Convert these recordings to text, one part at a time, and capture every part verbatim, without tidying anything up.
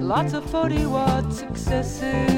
lots of forty watt successes.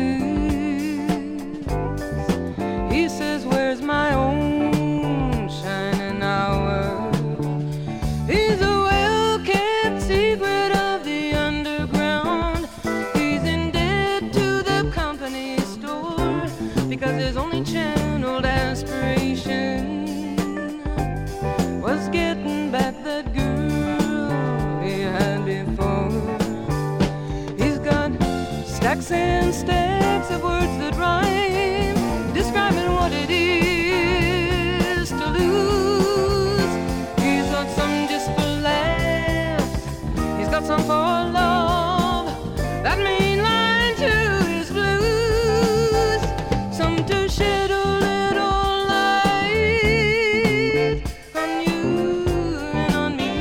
He says, where's my own shining hour? He's a well-kept secret of the underground. He's in debt to the company store because his only channeled aspiration was getting back that girl he had before. He's got stacks and stacks of words that rhyme, describing what it is to lose. He's got some just for laughs, he's got some for love, that main line to his blues, some to shed a little light on you and on me,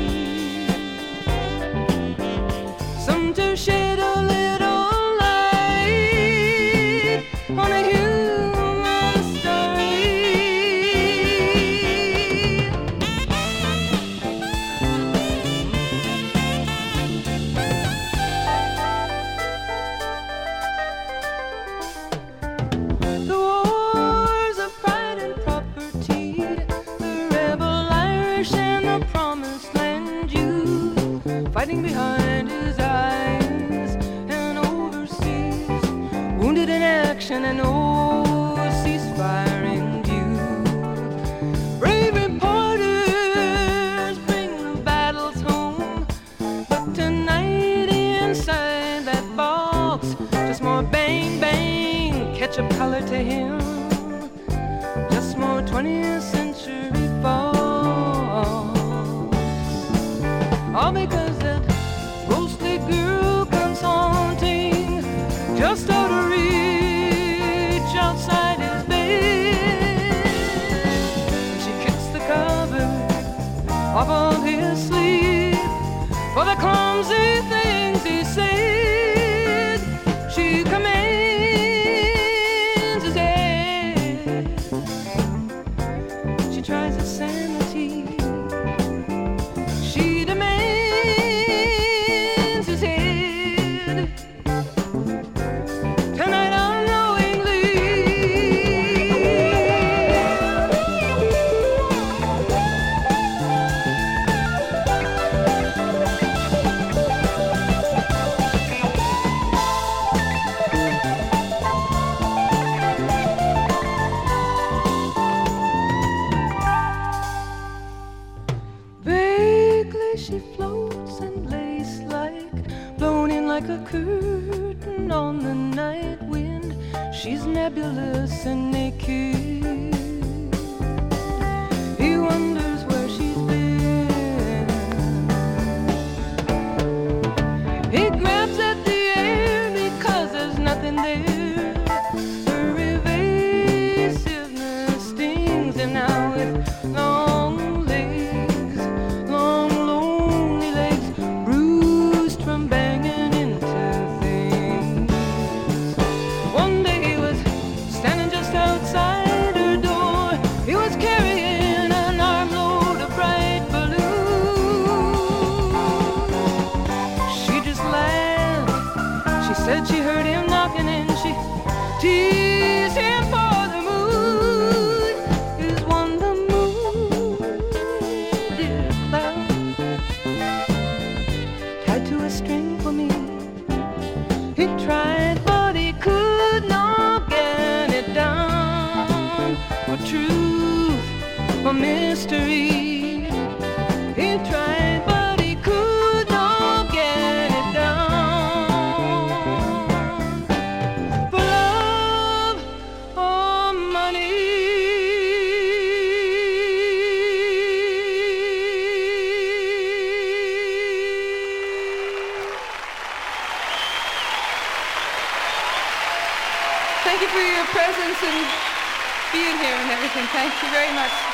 some to shed a little light on a human story. The wars of pride and property, the rebel Irish and the promised land Jew, fighting behind his eyes and overseas, wounded in action and no ceasefire in view. Brave reporters bring the battles home, but tonight inside that box, just more bang bang, ketchup color to him, just more twentieth century fall. All because that ghostly girl comes haunting just out of reach outside his bed. She kicks the covers off of his sleep for the clumsy things he said. She commands his head, she tries his sanity, she demands his head. Tonight unknowingly, vaguely she floats and lace like, blown in like a curtain on the night wind. She's nebulous and naked. He wonders where she's been. He grabs at the air because there's nothing there. Her evasiveness stings him now with long legs, long lonely legs, bruised from banging into things. One day he was standing just outside her door. He was carrying an armload of bright balloons. She just laughed. She said she heard him knocking and she teased him for the moon. Is one the moon, dear cloud, tied to a string for me. He tried, but he could not get it down. For truth, for mystery. He tried, but he could not get it down. For love or money. Thank you for your presence and being here and everything. Thank you very much.